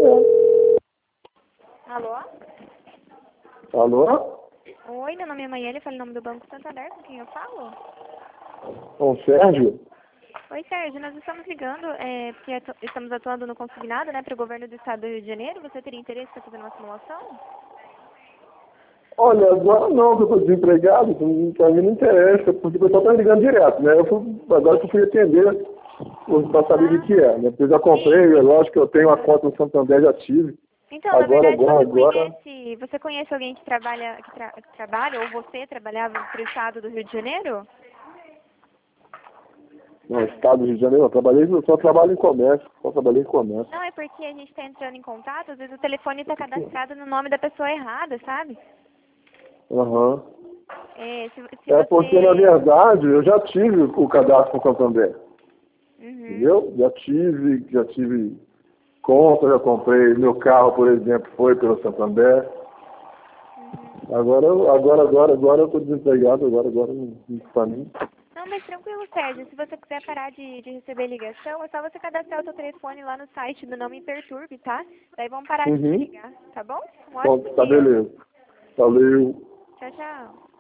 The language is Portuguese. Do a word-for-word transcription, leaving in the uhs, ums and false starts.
Alô? Alô? Oi, meu nome é Maiane, falo em nome do Banco Santander, com quem eu falo? Com o Sérgio? Oi, Sérgio, nós estamos ligando, é, porque atu- estamos atuando no consignado, né, para o governo do estado do Rio de Janeiro. Você teria interesse em fazer uma simulação? Olha, agora não, que eu estou desempregado, para mim não interessa, porque o pessoal está ligando direto, né? Eu fui, agora que eu fui atender para saber o que que é, né? Porque eu já comprei, é lógico que eu tenho uma conta no Santander, já tive. Então, na Agora, verdade, agora, você agora... conhece, você conhece alguém que trabalha, que, tra- que trabalha, ou você trabalhava para o estado do Rio de Janeiro? No estado do Rio de Janeiro, eu trabalhei, eu só trabalho em comércio, só trabalhei em comércio. Não, é porque a gente está entrando em contato, às vezes o telefone está cadastrado no nome da pessoa errada, sabe? Aham. É, se, se É você... porque, na verdade, eu já tive o cadastro com o Santander, Uhum. entendeu? Já tive, já tive conta, já comprei, meu carro, por exemplo, foi pelo Santander. Uhum. Agora, agora, agora, agora eu estou desempregado, agora, agora não para mim. Não, mas tranquilo, Sérgio. Se você quiser parar de, de receber ligação, é só você cadastrar o seu telefone lá no site do Não Me Perturbe, tá? Daí vão parar de te Uhum. ligar, tá bom? Um Bom, ótimo tá dia. beleza. Valeu. Tchau, tchau.